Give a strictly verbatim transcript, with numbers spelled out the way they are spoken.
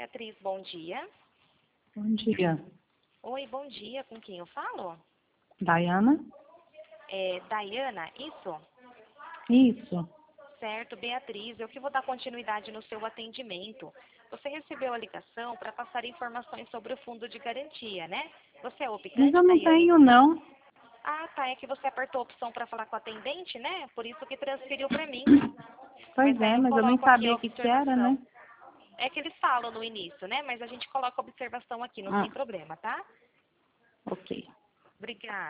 Beatriz, bom dia. Bom dia. Oi, bom dia. Com quem eu falo? Dayana? É Dayana, isso? Isso. Certo, Beatriz, eu que vou dar continuidade no seu atendimento. Você recebeu a ligação para passar informações sobre o fundo de garantia, né? Você é Mas opicante, eu não Dayana? tenho, não. Ah, tá, é que você apertou a opção para falar com o atendente, né? Por isso que transferiu para mim. Pois Mas aí é, eu mas eu nem coloco aqui a sabia o que que era, observação. né? É que eles falam no início, né? Mas a gente coloca a observação aqui, não Ah, tem problema, tá? ok. Obrigada.